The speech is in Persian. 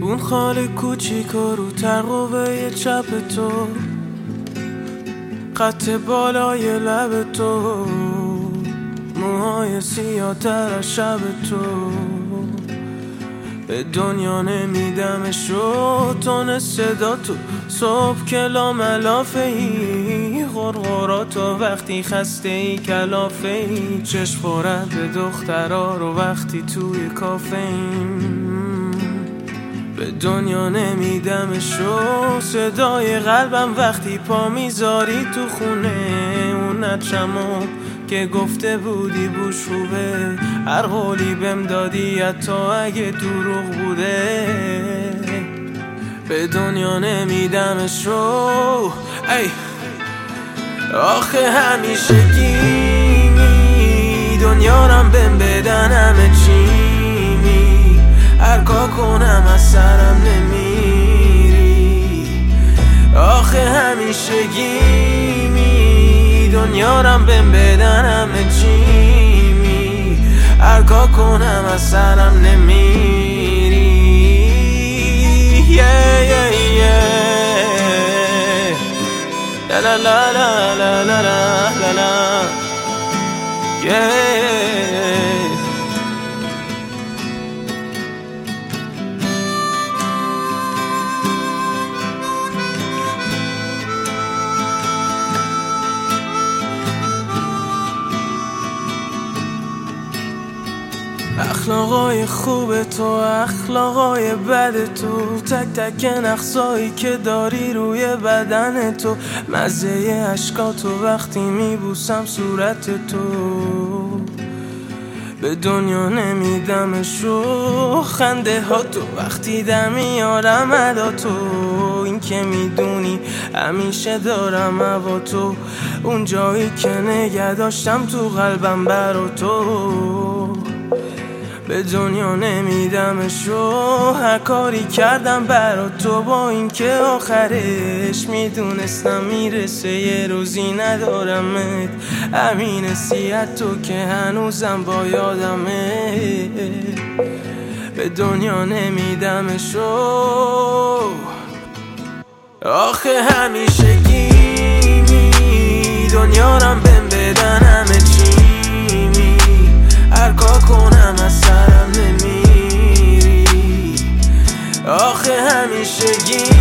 اون خال کوچیک رو ترقوه چپ تو، خط بالای لب تو، موهای سیاه تر از شب تو. به دنیا نمیدمشو تون صدا تو، صبح کلا ملافه ای، غرغراتو وقتی خسته ای کلافه ای، چشم خورد به دخترا رو وقتی توی کافه ایم. به دنیا نمیدمشو صدای قلبم وقتی پا میذاری تو خونه، اون نچمو که گفته بودی بوش خوبه، هر قولی بهم دادی حتی اگه دروغ بوده. به دنیا نمیدمشو ای آخه همیشه گیمی، دنیا رم بهم بدن همه چیمی، هر کار کنم از سرم نمیری. آخه همیشه گیمی، دنیا رم بهم بدن همه چیمی، هر کار کنم از سرم نمیری. La la la la la la la la yeah. اخلاقای خوب تو، اخلاقای بد تو، تک تک نقصایی که داری روی بدن تو، مزه عشقاتو وقتی میبوسم صورت تو. به دنیا نمیدمشو خنده ها تو، وقتی در میارم ادا تو، این که میدونی همیشه دارم هوا تو، اون جایی که نگه داشتم تو قلبم برا تو. به دنیا نمیدمشو هر کاری کردم برا تو، با اینکه آخرش میدونستم میرسه یه روزی ندارمت، همین حسیت تو که هنوزم با یادمه. به دنیا نمیدمشو آخه همیشه گیمی، دنیا رم بهم بدن همه چیمی، هر کار کنم از سرم نمیری. آخه همیشه